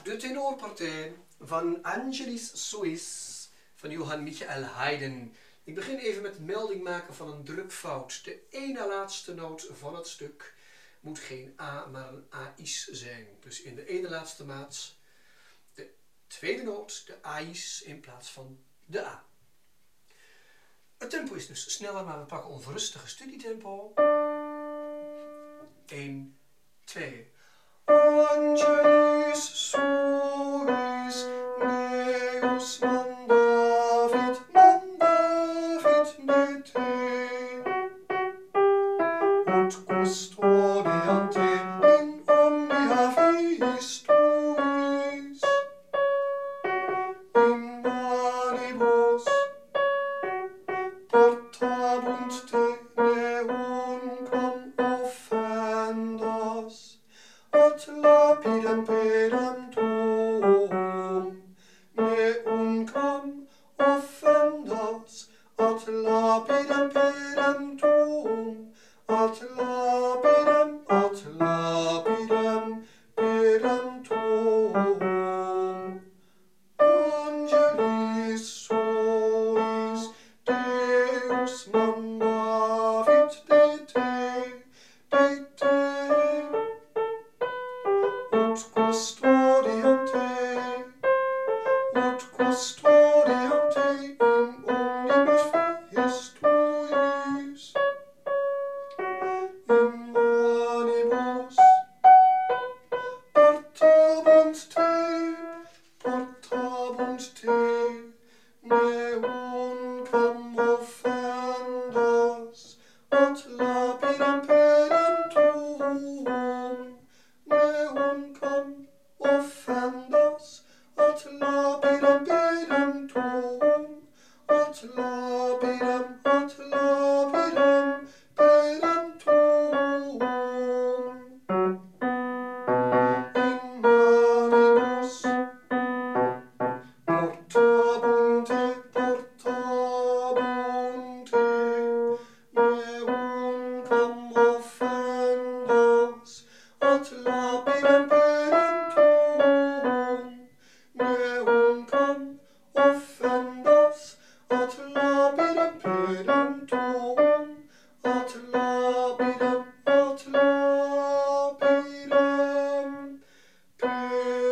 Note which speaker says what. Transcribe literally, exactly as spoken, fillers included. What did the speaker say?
Speaker 1: De tenorpartij van Angelis Suis van Johann Michael Haydn. Ik begin even met melding maken van een drukfout. De ene laatste noot van het stuk moet geen A, maar een Ais zijn. Dus in de ene laatste maat de tweede noot, de Ais, in plaats van de A. Het tempo is dus sneller, maar we pakken ons rustige studietempo. één, twee. Angelis suis, Deus mandavit, mandavit me te, ut custodiam te in omnia viis tuis, in manibus portabunt te neunquam offendos, at lapidem pedem tuum, neunquam offendos, at lapidem pedem tuum, at lapidem, at lapidem pedem tuum. Angelis suis, Deus mandavit de te, de te, ut custodiam te, ut custodiam te in omnibus viis tuis, in manibus portabunt te, portabunt te, neunquam offendos, at lapidem pedem tuum, neunquam offendos, at lapidem pedem tuum, at lapidem, at lapidem pedem tuum. In manibus portabunte, portabunte, neunquam offendos, at lapidem pedem tuum, neunquam offendos, at lapidem pedem tuum, at lapidem, at lapidem pedem